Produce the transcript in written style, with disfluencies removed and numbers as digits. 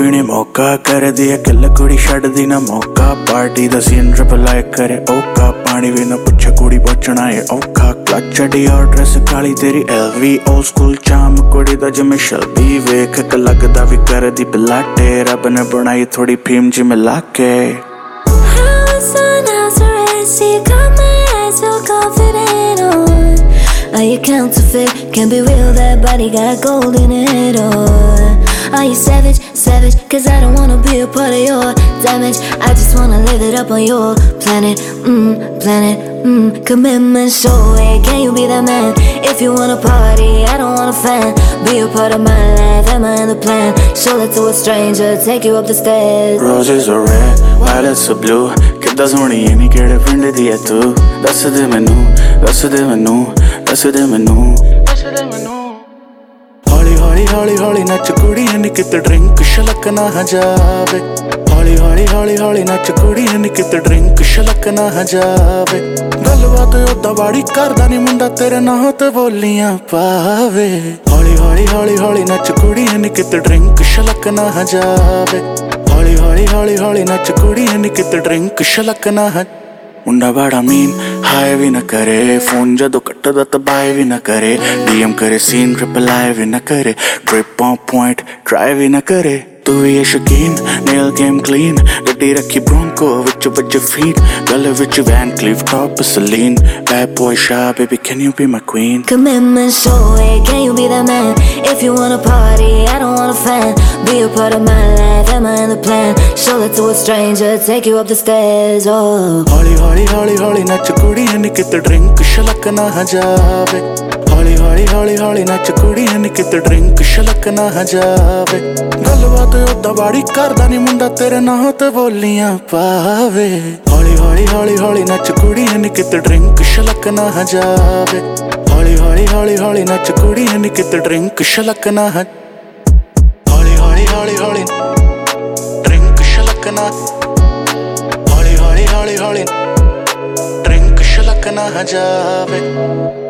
पीने मौका कर दिया किल कुड़ी छड़ दी ना मौका पार्टी दा सीन रिप्लाई करे ओका पानी भी ना पुछे कुड़ी बचना है औखा क्लच चढ़ी और ड्रेस काली तेरी LV ओल्ड स्कूल चाम कुड़ी दा जिमें शलबी वेख के लगदा भी कर दी पिलाटे रब ने बनाई थोड़ी फीम जी मिला के Are you counterfeit? Can't be real, that body got gold in it, or are you savage, savage? Cause I don't wanna be a part of your damage. I just wanna live it up on your planet, commitment, show it. Can you be that man? If you wanna party, I don't want a fan. Be a part of my life, am I in the plan? Show that to a stranger, take you up the stairs. Roses are red, violets are blue. ਕਿੱਦਾਂ ਸੋਹਣੀ ਐ ਨੀ ਕਿਹੜੇ ਪਿੰਡ ਦੀ ਐ ਤੂੰ ਦੱਸ ਦੇ ਮੈਨੂੰ ਦੱਸ ਦੇ ਮੈਨੂੰ ਦੱਸ ਦੇ ਮੈਨੂੰ ਦੱਸ ਦੇ ਮੈਨੂੰ ਹੌਲੀ ਹੌਲੀ ਹੌਲੀ ਹੌਲੀ ਨੱਚ ਕੁੜੀ ਨੀ ਕਿਤੇ ਡਰਿੰਕ ਛਲਕ ਨਾ ਜਾਵੇ ਹੌਲੀ ਹੌਲੀ ਹੌਲੀ ਹੌਲੀ ਨੱਚ ਕੁੜੀ ਨੀ ਕਿਤੇ ਡਰਿੰਕ ਛਲਕ ਨਾ ਜਾਵੇ ਗੱਲਬਾਤ ਓਦਾਂ ਬਾੜੀ ਕਰਦਾ ਨੀ ਮੁੰਡਾ ਤੇਰੇ ਨਾਂ ਤੇ ਬੋਲੀਆਂ ਪਾਵੇ ਹੌਲੀ ਹੌਲੀ ਹੌਲੀ ਹੌਲੀ ਨੱਚ ਕੁੜੀ ਨੀ ਕਿਤੇ ਡਰਿੰਕ ਛਲਕ ਨਾ ਜਾਵੇ ਹੌਲੀ ਹੌਲੀ ਹੌਲੀ ਹੌਲੀ ਨੱਚ ਕੁੜੀ ਨੀ ਕਿਤੇ ਡਰਿੰਕ ਛਲਕ ਨਾ ਮੁੰਡਾ ਬੜਾ ਮੀਨ ਹਾਏ ਵੀ ਨਾ ਕਰੇ ਫੋਨ ਜਦੋਂ ਕੱਟਦਾ ਤਾਂ ਬਾਏ ਵੀ ਨਾ ਕਰੇ DM ਕਰੇ ਸੀਨ ਰਿਪਲਾਈ ਵੀ ਨਾ ਕਰੇ ਡ੍ਰਿਪ ਔਨ ਪੁਆਇੰਟ ਟਰਾਈ ਵੀ ਨਾ ਕਰੇ ਤੂੰ ਵੀ ਇਹ ਸ਼ੌਕੀਨ ਨੇਲ ਗੇਮ ਕਲੀਨ ਗੱਡੀ ਰੱਖੀ ਬ੍ਰੋਂਕੋ ਵਿੱਚ ਵੱਜ ਫੀਟ ਗਲੇ ਵਿੱਚ ਵੈਨ ਕਲੀਫ ਟੌਪ ਸਲੀਨ ਬੈਡ ਬॉय ਸ਼ਾ baby can you be my queen Commitment, show it. Can you be that man? If you wanna party, I don't want a fan. Be a part of my life, am I in the plan? Show that to a stranger, take you up the stairs, oh. ਹੌਲੀ ਹੌਲੀ ਹੌਲੀ ਹੌਲੀ ਨੱਚ ਕੁੜੀ ਨੀ ਕਿਤੇ drink ਛਲਕ ਨਾ ਜਾਵੇ ਹੌਲੀ ਹੌਲੀ ਹੌਲੀ ਹੌਲੀ ਨੱਚ ਕੁੜੀ ਨੀ ਕਿਤੇ ਡਰਿੰਕ ਛਲਕ ਨਾ ਜਾਵੇ ਗੱਲਬਾਤ ਓਦਾਂ ਬਾੜੀ ਕਰਦਾ ਨੀ ਮੁੰਡਾ ਤੇਰੇ ਨਾਂ ਤੇ ਬੋਲੀਆਂ ਪਾਵੇ ਹੌਲੀ ਹੌਲੀ ਹੌਲੀ ਹੌਲੀ ਨੱਚ ਕੁੜੀ ਨੀ ਕਿਤੇ ਡਰਿੰਕ ਛਲਕ ਨਾ ਜਾਵੇ ਹੌਲੀ ਹੌਲੀ ਹੌਲੀ ਹੌਲੀ ਨੱਚ ਕੁੜੀ ਨੀ ਕਿਤੇ ਡਰਿੰਕ ਛਲਕ ਨਾ ਹੌਲੀ ਹੌਲੀ ਹੌਲੀ ਹੌਲੀ ਡਰਿੰਕ ਛਲਕ ਨਾ ਹੌਲੀ ਹੌਲੀ ਹੌਲੀ ਹੌਲੀ ਡਰਿੰਕ ਛਲਕ ਨਾ ਜਾਵੇ